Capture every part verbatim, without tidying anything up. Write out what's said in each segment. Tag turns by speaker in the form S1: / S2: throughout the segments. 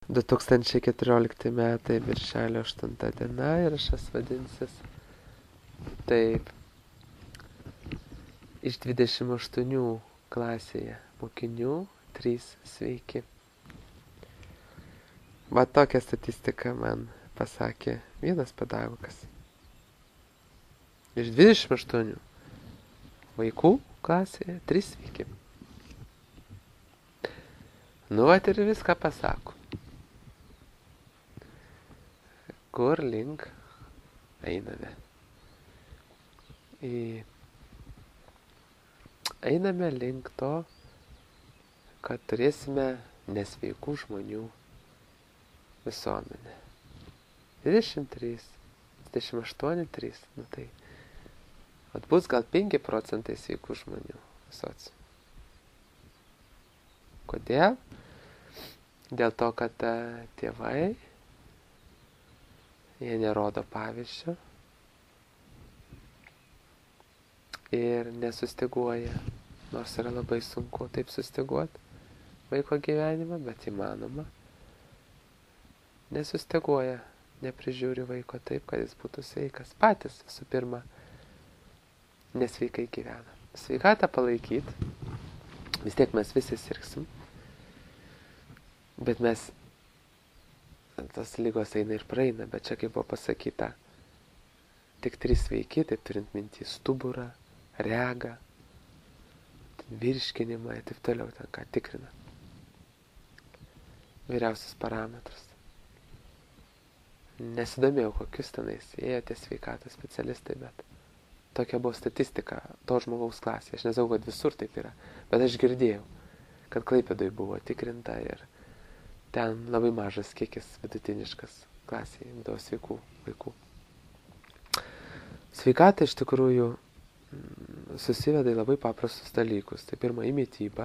S1: du tūkstančiai keturiolikti metai, birželio aštunta diena ir šias vadinsis taip. Iš dvidešimt aštuonių klasėje mokinių trys sveiki. Va tokią statistiką man pasakė vienas pedagogas. Iš dvidešimt aštuonių vaikų klasėje trys sveiki. Nu, vat ir viską pasako. Kur link einame? Į... Einame link to, kad turėsime nesveikų žmonių visuomenę. dvidešimt trys, dvidešimt aštuoni, trys. Nu tai, vat bus gal penki procentai sveikų žmonių visos. Kodėl? Dėl to, kad tėvai, jie nerodo pavyzdžio ir nesustyguoja, nors yra labai sunku taip sustyguoti vaiko gyvenimą, bet įmanoma. Nesustyguoja, neprižiūri vaiko taip, kad jis būtų sveikas. Patys visų pirma nesveikai gyvena. Sveikatą palaikyti, vis tiek mes visi sirgsim, bet mes, tas lygos eina ir praeina, bet čia kaip buvo pasakyta, tik trys sveiki, tai turint mintį stuburą, regą, virškinimą ir taip toliau, ten ką tikrina. Vyriausius parametrus. Nesidomėjau, kokius tenais ėjo tie sveikatos specialistai, bet tokia buvo statistika to žmogaus klasėje. Aš nežinau, kad visur taip yra, bet aš girdėjau, kad Klaipėdoj buvo tikrinta ir ten labai mažas kiekis vidutiniškas klasėje būdavo sveikų vaikų. Sveikata iš tikrųjų susiveda į labai paprastus dalykus. Tai pirma, į mitybą.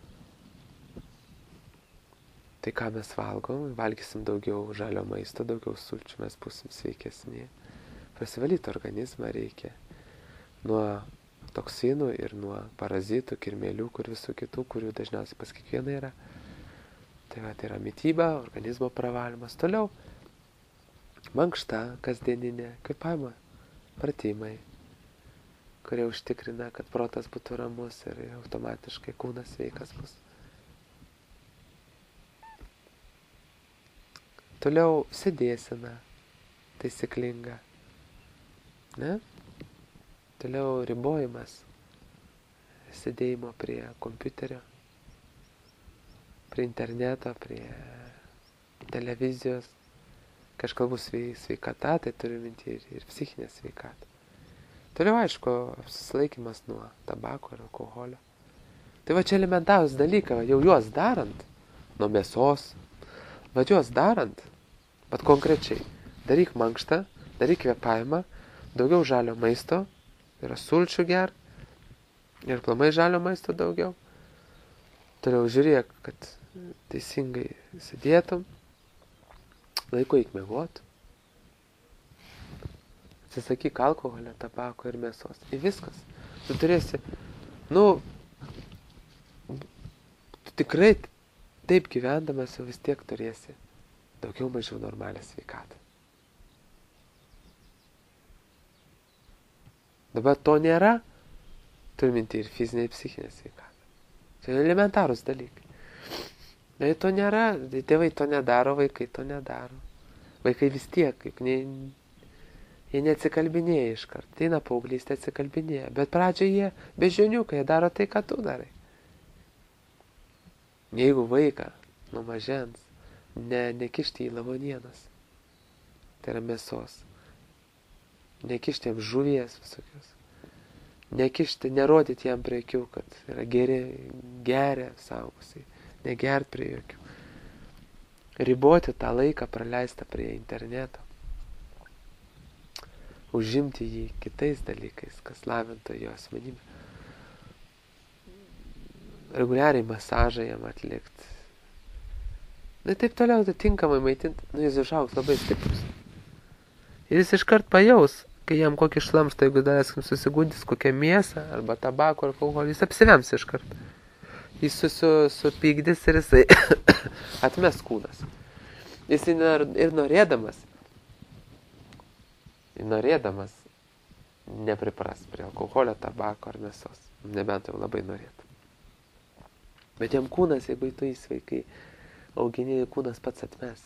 S1: Tai ką mes valgom, valgysim daugiau žalio maisto, daugiau sulčių, mes būsim sveikesni. Prasivalyti organizmą reikia nuo toksinų ir nuo parazitų, kirmėlių, kur visų kitų, kurių dažniausiai pas kiekvieną yra. Tai va, tai yra mityba, organizmo pravalymas. Toliau mankšta kasdieninė, kvėpavimo pratimai, kurie užtikrina, kad protas būtų ramus ir automatiškai kūnas sveikas bus. Toliau sėdėsena taisyklinga. Ne? Toliau ribojimas sėdėjimo prie kompiuterio, prie interneto, prie televizijos. Kai aš kalbu sveikata, tai turiu minti ir, ir psichinę sveikatą. Toliau, aišku, susilaikymas nuo tabako ir alkoholio. Tai va čia elementarūs dalykai, jau juos darant, nuo mėsos, va juos darant, bet konkrečiai, daryk mankštą, daryk kvėpavimą, daugiau žalio maisto, yra sulčių ger, ir plamai žalio maisto daugiau. Toliau žiūrėk, kad teisingai sėdėtum, laiko eik miegot. Atsisakyk alkoholio, tabako ir mėsos. Ir viskas. Tu turėsi, nu, tu tikrai taip gyvendamas jau vis tiek turėsi daugiau mažiau normalią sveikatą. Dabar to nėra, turi minti ir fizinė, ir psichinė sveikata. Tai elementarūs dalykai. Tai to nėra, tėvai to nedaro, vaikai to nedaro. Vaikai vis tiek, kaip ne, jie neatsikalbinėja iškart. Ateina paauglystė, atsikalbinėja. Bet pradžioje jie beždžioniukai, jie daro tai, ką tu darai. Jeigu vaiką nuo mažens ne, nekišti į lavonienas, tai yra mėsos, nekišti jam žuvies visokios, nekišti, nerodyti jam prie akių, kad yra geri, geria saugusiai. Negert prie jokių. Riboti tą laiką praleistą prie interneto. Užimti jį kitais dalykais, kas lavintų jo asmenybę. Reguliariai masažą jam atlikti. Na taip toliau, tai tinkamai maitinti, nu jis išaugs labai stiprus. Ir jis iškart pajaus, kai jam kokį šlamštą, jeigu dalėskim susigundys kokią mėsą, arba tabako, ar alkoholį, jis apsivems iškart. Jis susipykdys ir jisai atmes kūnas. Jis ir norėdamas, ir norėdamas nepripras prie alkoholio, tabako ar mėsos. Nebent jau labai norėtų. Bet jam kūnas, jeigu tu jį sveikai augini, kūnas pats atmes.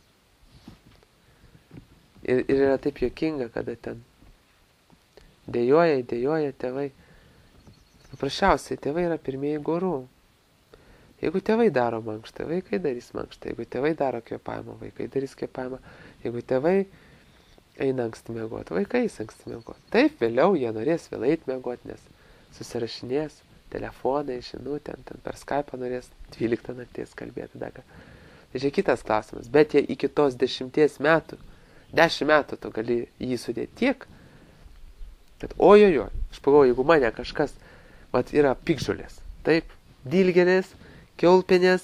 S1: Ir, ir yra taip juokinga, kada ten dėjoja, dėjoja tėvai. Paprasčiausiai, tėvai yra pirmieji gurų. Jeigu tėvai daro mankštą, vaikai darys mankštą. Jeigu tėvai daro kvėpavimą, vaikai darys kvėpavimą. Jeigu tėvai eina anksti miegoti, vaikai eis anksti miegoti. Taip, vėliau jie norės vėl eiti miegoti, nes susirašinės telefonai, žinutė, ten per Skype'ą norės dvyliktą nakties kalbėti. Daga. Tai čia kitas klausimas. Bet jie iki tos dešimties metų, dešimt metų tu gali jį sudėti tiek, kad ojojo, aš pagalvoju, jeigu mane kažkas, vat yra piktžolės, taip, dilgėlės, kiaulpienės,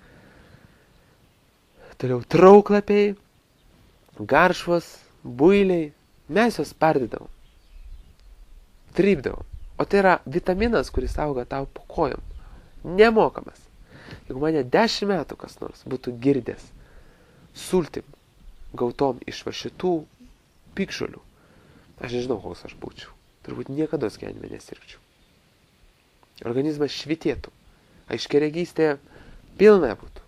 S1: toliau trauklapiai, garšvos, builiai, mes jos pardydavom, trypdavom. O tai yra vitaminas, kuris auga tau po kojom. Nemokamas. Jeigu mane dešimt metų kas nors būtų girdęs sultim gautom iš va šitų piktžolių, aš nežinau, koks aš būčiau. Turbūt niekada gyvenime nesirgčiau. Organizmas švitėtų. Aiškiaregystė pilna būtų.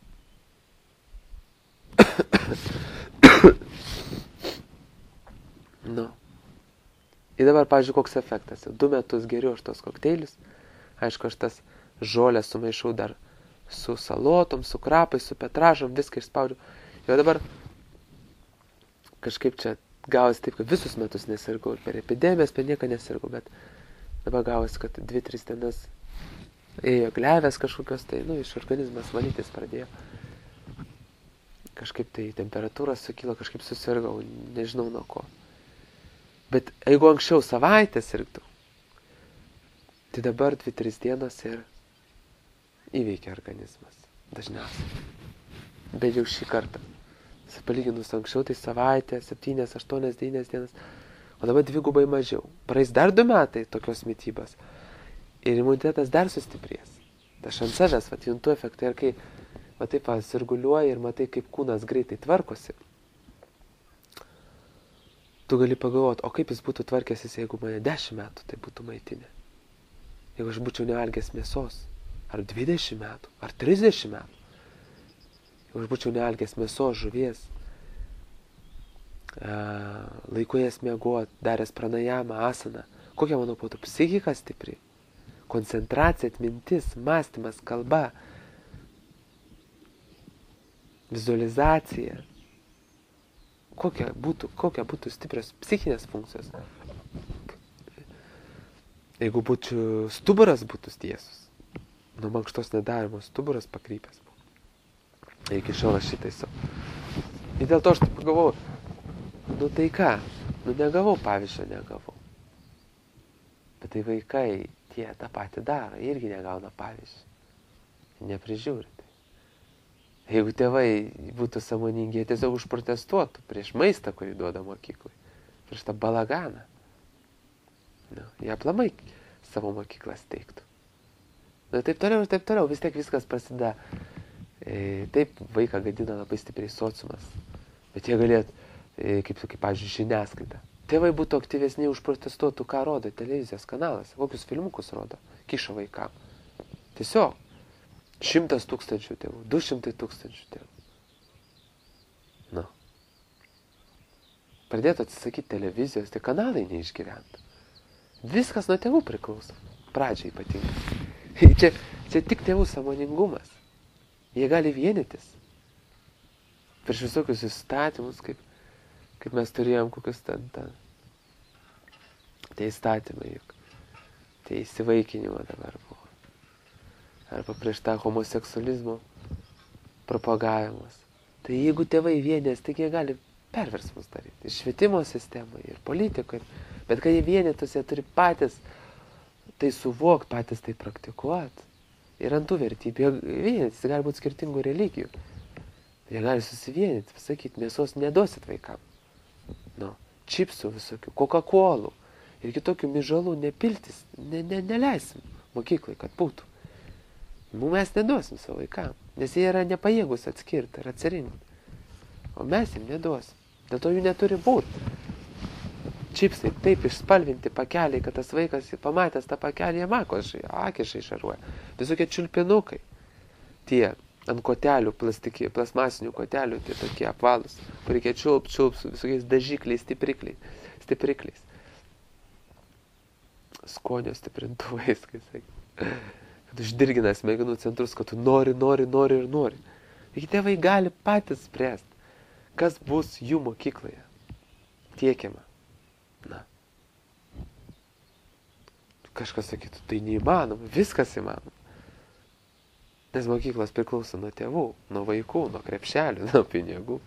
S1: Nu. Ir dabar, pavyzdžiui, koks efektas. Du metus geriu aš tos kokteilius. Aišku, aš tas žolės sumaišau dar su salotom, su krapais, su petražom, viską išspaudžiu. Ir dabar kažkaip čia gavosi taip, kad visus metus nesirgau. Ir per epidemijas, per nieką nesirgau. Bet dabar gavosi, kad dvi, tris dienas ėjo glevės kažkokios, tai, nu, iš organizmas valytis pradėjo. Kažkaip tai temperatūra sukilo, kažkaip susirgau, nežinau nuo ko. Bet jeigu anksčiau savaitę sirgtų, tai dabar dvi, tris dienos ir įveikia organizmas. Dažniausiai. Bet jau šį kartą. Palyginus anksčiau, tai savaitę, septynias, aštuonias, devynias dienas. O dabar dvigubai mažiau. Praeis dar du metai tokios mitybos. Ir imunitetas dar sustiprės. Tai aš ant savęs, vat, juntu efektą. Ir kai, va taip, va, sirguliuoji ir matai, kaip kūnas greitai tvarkosi, tu gali pagalvoti, o kaip jis būtų tvarkęsis, jeigu mane dešimt metų tai būtų maitinė. Jeigu aš būčiau nevalgęs mėsos, ar dvidešimt metų, ar trisdešimt metų. Jeigu aš būčiau nevalgęs mėsos, žuvies, laiku jas miegot, daręs pranajamą, asaną, kokia mano būtų psichika stipri, koncentracija, atmintis, mąstymas, kalba, vizualizacija. Kokia būtų, kokia būtų stiprios psichinės funkcijos. Jeigu būčiau, stuburas būtų tiesus. Nuo mankštos nedarimo stuburas pakrypęs. Iki šiol aš šitai savo. Ir dėl to aš taip pagalvojau, nu tai ką, nu negavau pavyzdžio, negavau. Bet tai vaikai tie tą patį daro, irgi negauna pavyzdžio. Neprižiūri. Jeigu tėvai būtų sąmoningi, jie tiesiog užprotestuotų prieš maistą, kurį duoda mokyklai. Prieš tą balaganą. Nu, jie aplamai savo mokyklas teiktų. Nu, taip toliau ir taip toliau. Vis tiek viskas prasideda. E, taip, vaiką gadina labai stipriai sociumas. Bet jie galėtų, e, kaip, kaip, pavyzdžiui, žiniasklaida. Tėvai būtų aktyvesni, užprotestuotų, ką rodo televizijos kanalas. Kokius filmukus rodo. Kiša vaikam. Tiesiog. Šimtas tūkstančių tėvų, du šimtai tūkstančių tėvų. Nu. Pradėtų atsisakyti televizijos, tai kanalai neišgyventų. Viskas nuo tėvų priklauso. Pradžiai ypatingai. Čia, čia tik tėvų sąmoningumas. Jie gali vienytis. Prieš visokius įstatymus, kaip, kaip mes turėjom kokius ten, ten. Tai įstatymai juk. Tai įsivaikinimo dabar buvo. Arba prieš tą homoseksualizmo propagavimas. Tai jeigu tėvai vienės, tai jie gali perversmus daryti. Ir švietimo sistemoje, ir politikoje. Bet kai jie vienytus, jie turi patys tai suvokti, patys tai praktikuoti. Ir ant tų vertybių jie vienytis, gali būti skirtingų religijų. Jie gali susivienyti, pasakyti, mėsos neduosit vaikam. Nu, čipsų visokių, Coca-Colų ir kitokių mižalų nepiltis, ne, ne, neleisim mokyklai, kad būtų. Mes neduosim savo vaikam, nes jie yra nepajėgus atskirti ir atsirinkti. o mes jam neduosim. Dėl to jų neturi būti. Čipsai taip išspalvinti pakeliai, kad tas vaikas pamatęs tą pakelį, jam akis išaruoja. Visokie čiulpinukai. Tie ant kotelių, plastiki, plasmasinių kotelių, tie tokie apvalus, kur reikia čiulp, čiulp su visokiais dažikliais, stiprikliais. stiprikliais. Skonio stiprintuvais, kai sakai. Kad uždirgina smegenų centrus, kad tu nori, nori, nori ir nori. Taigi tėvai gali patys spręsti, kas bus jų mokykloje tiekiama. Na. Kažkas sakytų, tai neįmanoma, viskas įmanoma. Nes mokyklos priklauso nuo tėvų, nuo vaikų, nuo krepšelių, nuo pinigų.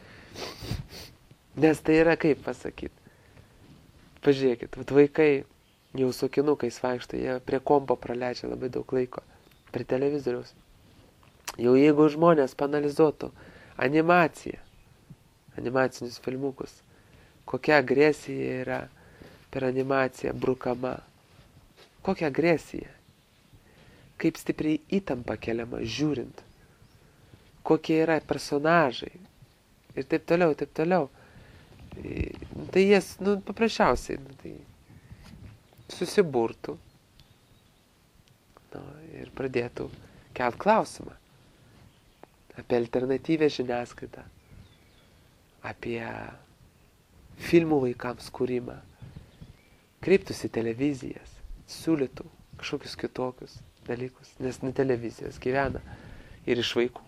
S1: Nes tai yra kaip pasakyti. Pažiūrėkit, vaikai jau su kinukais vaikšto, jie prie kompo praleidžia labai daug laiko, prie televizoriaus. Jau jeigu žmonės panalizuotų animaciją, animacinius filmukus, kokia agresija yra per animaciją brukama, kokia agresija, kaip stipriai įtampa keliama žiūrint, kokie yra personažai ir taip toliau, taip toliau. Tai jas, nu, paprasčiausiai, nu, tai susiburtų, nu, ir pradėtų kelt klausimą apie alternatyvę žiniasklaidą, apie filmų vaikams kūrimą, kreiptųsi televizijas, siūlytų kažkokius kitokius dalykus, nes ne televizijos gyvena ir iš vaikų.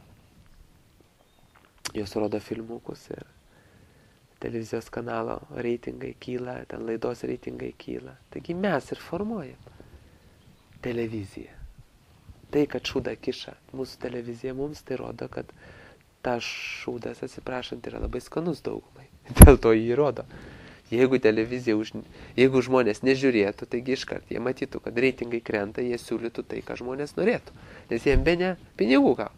S1: Jos rodo filmukus ir televizijos kanalo reitingai kyla, ten laidos reitingai kyla. Taigi mes ir formuojam televiziją. Tai, kad šūdą kiša mūsų televizija mums, tai rodo, kad tas šūdas, atsiprašant, yra labai skanus daugumai. Dėl to jį rodo. Jeigu televizija, už, jeigu žmonės nežiūrėtų, taigi iškart jie matytų, kad reitingai krenta, jie siūlytų tai, ką žmonės norėtų. Nes jiem be ne pinigų gal.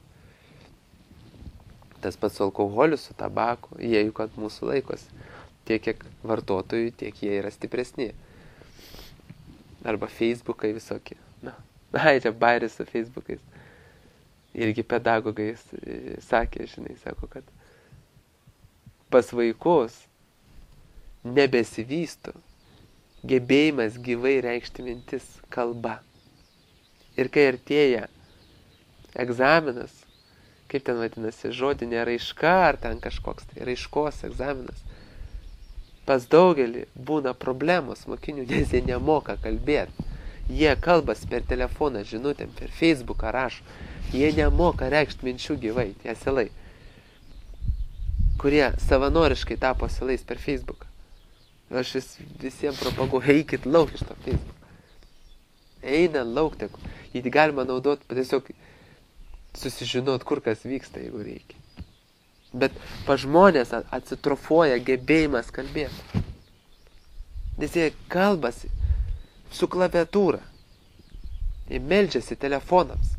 S1: Tas pats su alkoholiu, su tabaku, jie juk ant mūsų laikosi. Tiek, kiek vartotojų, tiek jie yra stipresni. Arba Facebookai visokie. Na, ai, čia bairis su Facebookais. Irgi pedagogais sakė, žinai, sako, kad pas vaikus nebesivysto gebėjimas gyvai reikšti mintis kalba. Ir kai artėja egzaminas, kaip ten vadinasi, žodinė raiška, ar ten kažkoks tai raiškos egzaminas, pas daugelį būna problemos mokinių, nes jie nemoka kalbėti. Jie kalbas per telefoną, žinutėm, per Facebooką rašo. Jie nemoka reikšti minčių gyvai, tie asilai, kurie savanoriškai tapo asilais per Facebooką. Aš vis, visiems propaguoju, eikit lauk iš to Facebooką. Eina lauk, tiek. Jį galima naudoti, tiesiog susižinot, kur kas vyksta, jeigu reikia. Bet pa žmonės atsitrofuoja gebėjimas kalbėti. Nes jie kalbasi su klaviatūra. Jie meldžiasi telefonams.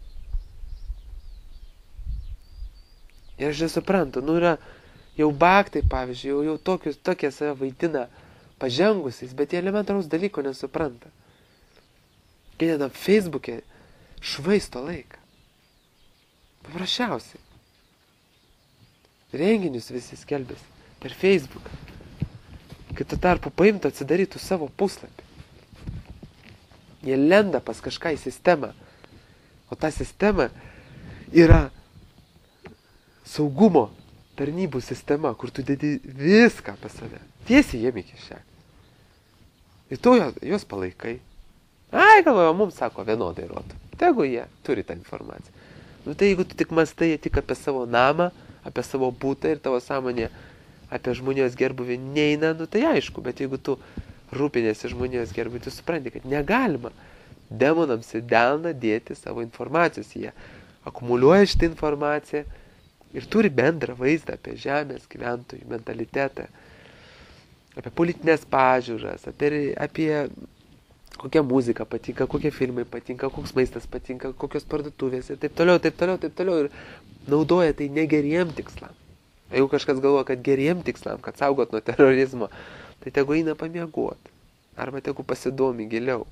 S1: Ir aš nesuprantu, nu yra jau baktai, pavyzdžiui, jau, jau tokius, tokie save vaidina pažengusiais, bet jie elementaraus dalyko nesupranta. Kai net Facebook'e švaisto laiką. Paprasčiausiai. Renginius visi skelbėsi per Facebooką. Kai tu tarpu paimtų, atsidarytų savo puslapį. Jie lenda pas kažką į sistemą. O ta sistema yra saugumo tarnybų sistema, kur tu dedi viską apie save. Tiesiai jiem į kišenę. Ir tu juos palaikai. Ai, galvoju, mums sako vienodai rodo. Tegu jie turi tą informaciją. Nu tai jeigu tu tik mastai tik apie savo namą, apie savo būtą ir tavo sąmonė apie žmonijos gerbuvį neina, nu tai aišku, bet jeigu tu rūpinėsi žmonijos gerbuvį, tu supranti, kad negalima demonams į delną dėti savo informacijos. Jie akumuliuoja šitą informaciją ir turi bendrą vaizdą apie žemės gyventojų mentalitetą, apie politinės pažiūras, apie, apie kokia muzika patinka, kokie filmai patinka, koks maistas patinka, kokios parduotuvės ir taip toliau, taip toliau, taip toliau. Ir naudoja tai negeriem tikslam. Jeigu kažkas galvoja, kad geriem tikslam, kad saugot nuo terorizmo, tai tegu eina pamiegot. Arba tegu pasidomi giliau.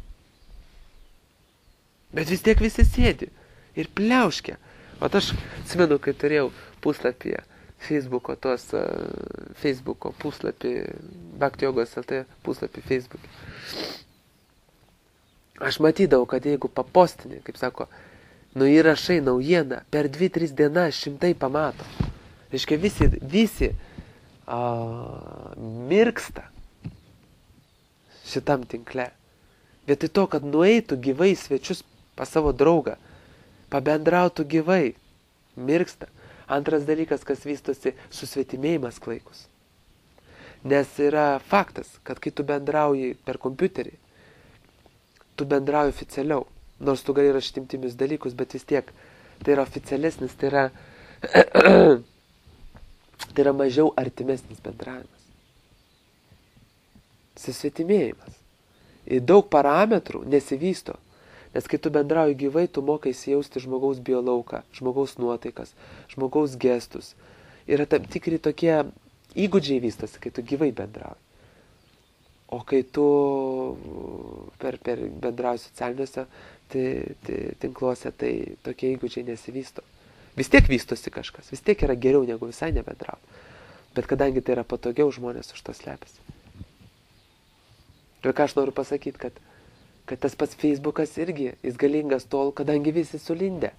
S1: Bet vis tiek visi sėdi ir pliauškia. O aš atsimenu, kai turėjau puslapyje Facebooko, tos uh, Facebooko puslapį, Bhakti-jogos lt puslapį Facebook'e. Aš matydavau, kad jeigu papostini, kaip sako, nu įrašai naujieną, per dvi tris dienas šimtai pamato. Reiškia, visi, visi a, mirksta šitam tinkle. Vietoj to, kad nueitų gyvai svečius pas savo draugą, pabendrautų gyvai, mirksta. Antras dalykas, kas vystosi, susvetimėjimas klaikus. Nes yra faktas, kad kai tu bendrauji per kompiuterį, tu bendrauji oficialiau. Nors tu gali rašyti intimius dalykus, bet vis tiek tai yra oficialesnis, tai yra, tai yra mažiau artimesnis bendravimas. Susvetimėjimas. Ir daug parametrų nesivysto. Nes kai tu bendrauji gyvai, tu mokai įsijausti žmogaus biolauką, žmogaus nuotaikas, žmogaus gestus. Yra tam tikri tokie įgūdžiai vystosi, kai tu gyvai bendrauji. O kai tu per, per bendrauji socialiniuose tai, tai, tinkluose, tai tokie įgūdžiai nesivysto. Vis tiek vystosi kažkas, vis tiek yra geriau negu visai nebendrauti. Bet kadangi tai yra patogiau, žmonės už to slepiasi. Ir ką aš noriu pasakyti, kad, kad tas pats Facebookas irgi, jis galingas tol, kadangi visi sulindė.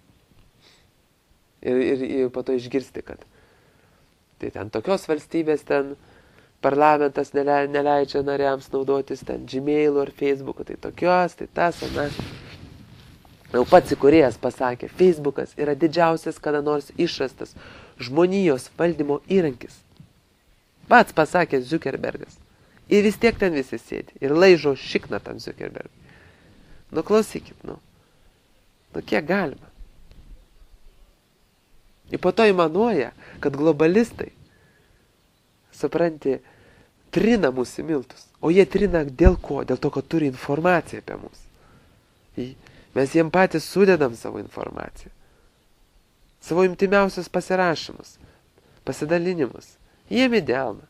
S1: Ir, ir, ir po to išgirsti, kad tai ten tokios valstybės ten parlamentas neleidžia nariams naudotis ten Gmail'u ar Facebook'u, tai tokios, tai tas, anas. Jau pats įkūrėjas pasakė, Facebookas yra didžiausias kada nors išrastas žmonijos valdymo įrankis. Pats pasakė Zuckerbergas. Ir vis tiek ten visi sėdi. Ir laižo šikną tam Zuckerbergui. Nu klausykit, nu. Nu kiek galima. Ir po to įmanuoja, kad globalistai, supranti, trina mūsų miltus. O jie trina dėl ko? Dėl to, kad turi informaciją apie mus. Mes jiem patys sudedam savo informaciją. Savo intimiausius pasirašymus, pasidalinimus. Jiem įdelna.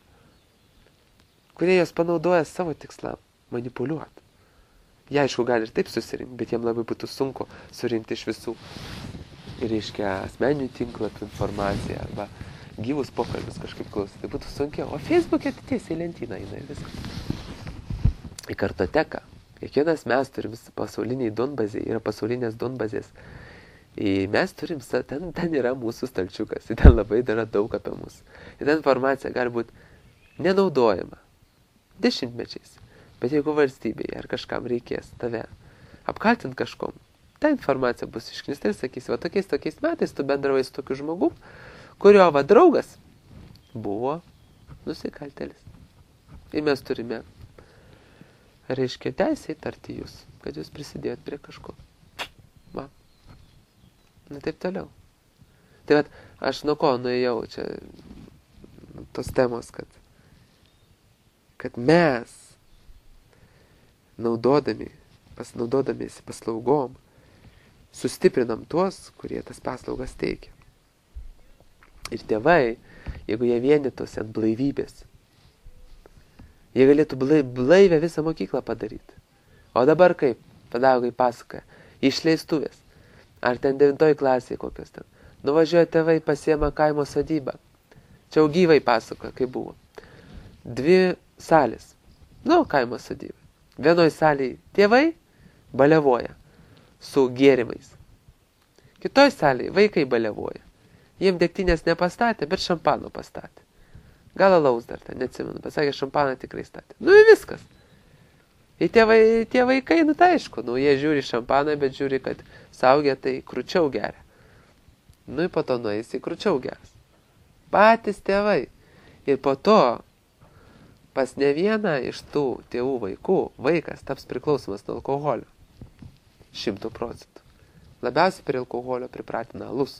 S1: Kurie jos panaudoja savo tikslam manipuliuoti. Jie aišku gali ir taip susirinkti, bet jiem labai būtų sunku surinkti iš visų. Ir reiškia asmeninių tinklapų informaciją arba gyvus pokalbius kažkaip klausyti. Tai būtų sunkiau. O Facebook'e tiesiai lentyną eina ir viskas. Į kartoteką. Kiekvienas mes turim pasauliniai duonbaziai, yra pasaulinės duonbazės. Ir mes turim, ten, ten yra mūsų stalčiukas. Ir ten labai yra daug apie mus. Ir ta informacija gali būti nenaudojama. Dešimtmečiais. Bet jeigu valstybėje ar kažkam reikės tave apkaltinti kažkom, ta informacija bus išknista ir sakys, va tokiais tokiais metais tu bendravai su tokiu žmogum, kurio va draugas buvo nusikaltėlis. Ir mes turime, reiškia, teisę įtarti jūs, kad jūs prisidėjot prie kažko. Va. Na taip toliau. Tai vat, aš nuo ko nuėjau čia tos temos, kad, kad mes naudodami, pasinaudodamiesi paslaugom, sustiprinam tuos, kurie tas paslaugas teikia. Ir tėvai, jeigu jie vienytųsi ant blaivybės, jie galėtų blaivę visą mokyklą padaryti. O dabar kaip, pedagogai pasakoja, išleistuvės, ar ten devintoj klasėje kokios ten, nuvažiuoja tėvai, pasiema kaimo sodybą. Čia jau gyvai pasakoja, kaip buvo. Dvi salės, nu, kaimo sodybą. Vienoj salėje tėvai baliavoja su gėrimais. Kitoj salėje vaikai baliavoja. Jiem degtinės nepastatė, bet šampano pastatė. Gal alaus dar ten, neatsimenu, bet sakė, šampaną tikrai statė. Nu ir viskas. Ir tie, vai, tie vaikai, nu tai aišku, nu jie žiūri šampaną, bet žiūri, kad saugė tai krūčiau geria. Nu ir po to nueis į krūčiau geras. Patys tėvai. Ir po to pas ne vieną iš tų tėvų vaikų vaikas taps priklausomas nuo alkoholio. Šimtų procentų. Labiausiai prie alkoholio pripratina alus.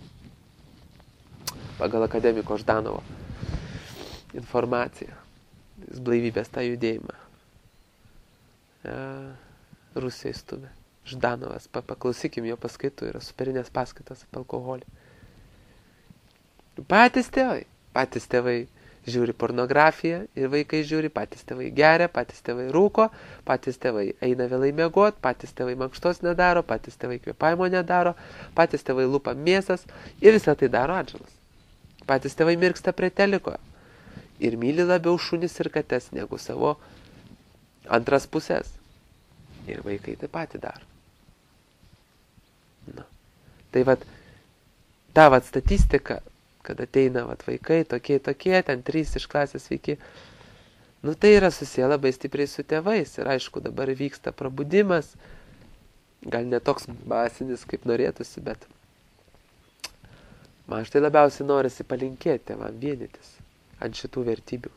S1: Pagal akademiko Ždanovo informaciją. Jis blaivybės tą judėjimą. E, Rusijai stumė. Ždanovas, pa, paklausykim jo paskaitų, yra superinės paskaitos apie alkoholį. Patys tėvai. Patys tėvai žiūri pornografiją ir vaikai žiūri, patys tėvai geria, patys tėvai rūko, patys tėvai eina vėlai miegot, patys tėvai mankštos nedaro, patys tėvai kvėpavimo nedaro, patys tėvai lupa mėsas ir visą tai daro atžalas. Patys tėvai mirksta prie teliko ir myli labiau šunis ir kates negu savo antras pusės. Ir vaikai taip patį daro. Na. Tai vat, ta vat statistika, kad ateina vat vaikai, tokie, tokie, ten trys iš klasės veiki, nu tai yra susiję labai stipriai su tėvais. Ir aišku, dabar vyksta prabudimas, gal ne toks masinis, kaip norėtųsi, bet man štai labiausiai norisi palinkėti tėvam vienytis ant šitų vertybių.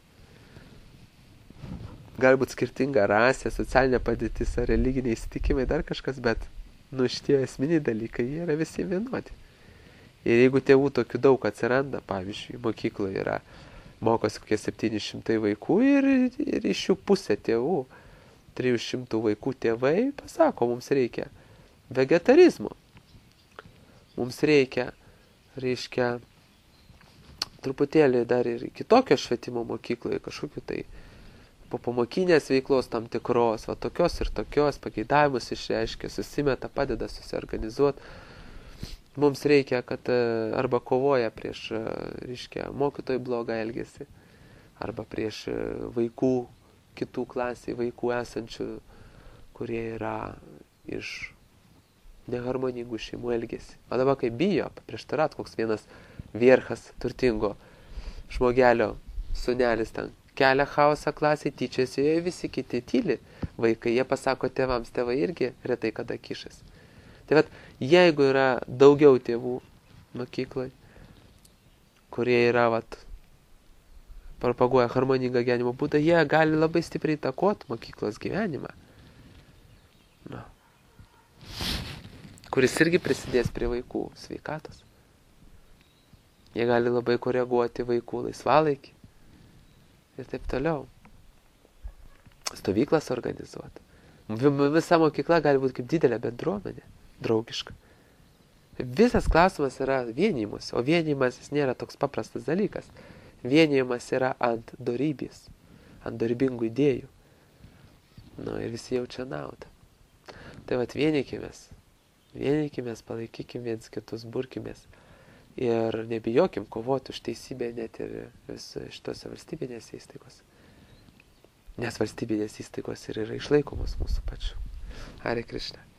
S1: Galbūt skirtinga rasė, socialinė padėtis ar religiniai įsitikinimai, dar kažkas, bet nu šitie esminiai dalykai, jie yra visi vienodi. Ir jeigu tėvų tokių daug atsiranda, pavyzdžiui, mokykloje yra, mokosi kokie septyni šimtai vaikų ir, ir iš jų pusė tėvų, trijų šimtų vaikų tėvai pasako, mums reikia vegetarizmo. Mums reikia, reiškia, truputėlį dar ir kitokio švietimo mokykloje, kažkokiu tai popamokinės veiklos tam tikros, va tokios ir tokios, pageidavimus išreiškia, susimeta, padeda susiorganizuoti. Mums reikia, kad arba kovoja prieš, reiškia, mokytojų blogą elgesį, arba prieš vaikų, kitų klasiai vaikų esančių, kurie yra iš neharmoningų šeimų elgesį. O dabar kai bijo, prieštarat, koks vienas vierchas turtingo žmogelio sunelis ten kelia chaosą klasiai, tyčiasi, jie visi kiti tyli vaikai, jie pasako tėvams, tėvai irgi retai kada kišas. Tai vat, jeigu yra daugiau tėvų mokyklai, kurie yra, vat, propaguoja harmoningą gyvenimo būdą, jie gali labai stipriai įtakoti mokyklos gyvenimą. Na. Kuris irgi prisidės prie vaikų sveikatos. Jie gali labai koreguoti vaikų laisvalaikį ir taip toliau. Stovyklas organizuoti. Visa mokykla gali būti kaip didelė bendruomenė, draugiška. Visas klausimas yra vienijimas, o vienijimas nėra toks paprastas dalykas. Vienijimas yra ant dorybės, ant dorybingų idėjų. Nu, ir visi jaučia naudą. Tai vat vienykimės. Vienykimės, palaikykim viens kitus, burkimės ir nebijokim kovoti už teisybę net ir šitose valstybinėse įstaigose. Nes valstybinės įstaigos ir yra išlaikomos mūsų pačių. Hare Krishna.